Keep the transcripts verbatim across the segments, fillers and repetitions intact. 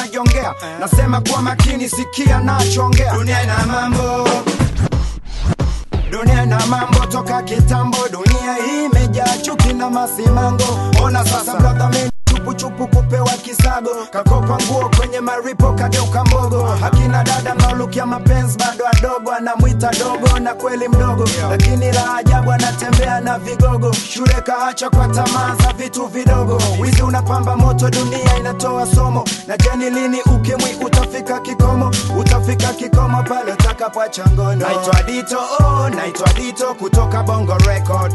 najongea. Nasema kwa makini, sikia nachongea. Dunia ina mambo, dunia ina mambo toka kitambo. Dunia hii imejaa chuki na masimango. Ona sasa brother mimi chupu chupu kupewa kisago. Kakopa nguo kwenye maripo kageuka mbogo. Hakina dada naolukia mapenzi bado adogo. Anamuita dogo na kweli mdogo, lakini la ajabu anatembea na vigogo. Shule kaacha kwa tamaa za vitu vidogo. Wizi unapamba moto, dunia inatoa somo. Na jani lini ukimwi utafika kikomo. Utafika kikomo pale utakapoacha ngono. Naitwa Dito, oh, naitwa Dito kutoka Bongo Record.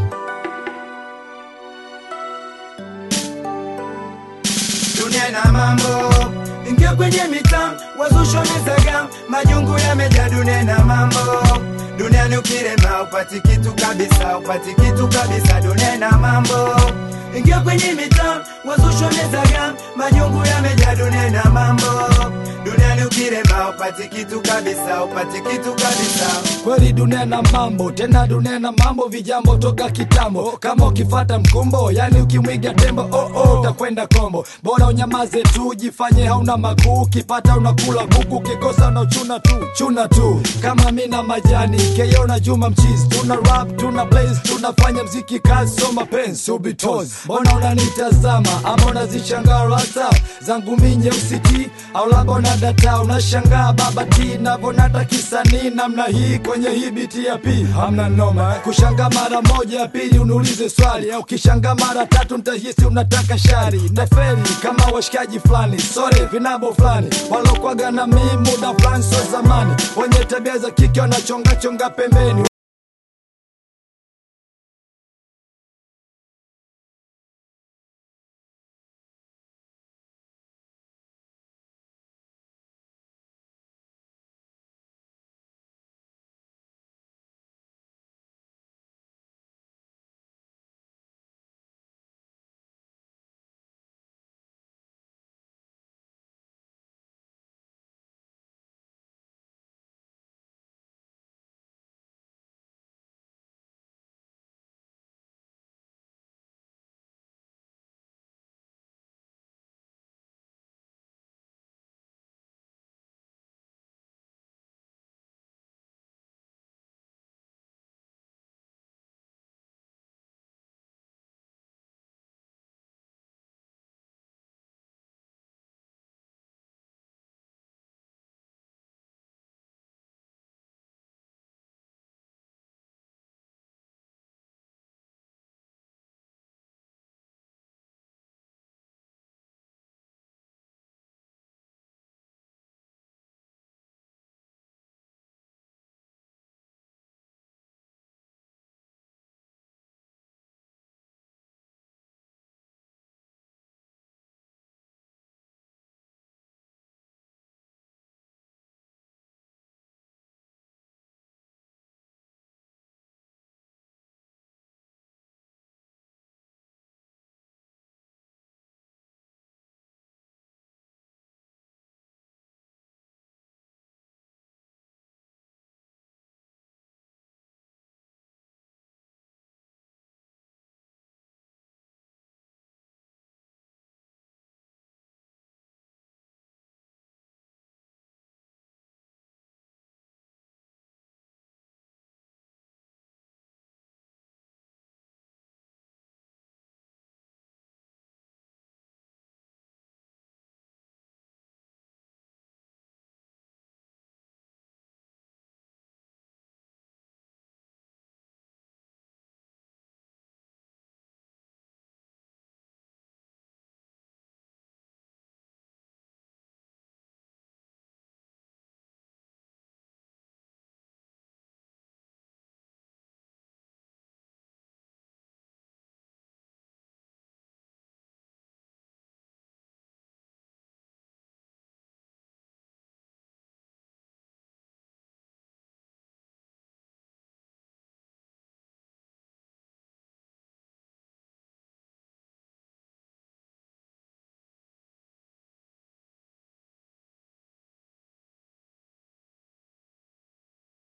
Dunia ina mambo, ingia kwenye mitaa, wazusho mizaga, majungu yamejaa. Dunia ina mambo, dunia ni ukirema upati kitu kabisa, upati kitu kabisa. Dunia ina mambo, ingia kwenye mitaa, wazusho mizaga, majungu yamejaa. Dunia ina mambo, dunia ni ukirema upati kitu kabisa, upati kitu kabisa. Kweli dunia na mambo, tena dunia na mambo vijambo toka kitambo. Kama ukifata mkumbo, yani ukimwiga tembo, oh oh utakwenda kombo. Bora unyamaze tu, jifanye hauna makuu. Kipata unakula kuku, kikosa unachuna tu, chuna tu. Kama mina majani, Keyo na Juma mchizi. Tuna rap, tuna blaze, tunafanya mziki kazi, so mapenzi, subitos. Mbona unanitazama, ama unazishangaa rasa zangu minye usiti, au labda unadata, unashangaa baba ti navonata kisanii namna hii kwenye hii biti ya pili. Hamna noma, kushanga mara moja ya pili unulize swali, au kishanga mara tatu nitahisi unataka shari. Neferi kama washikaji flani, sore vinabo flani walokwaga na mii muda flani so zamani. Wenye tabia za kike wanachonga chonga pembeni,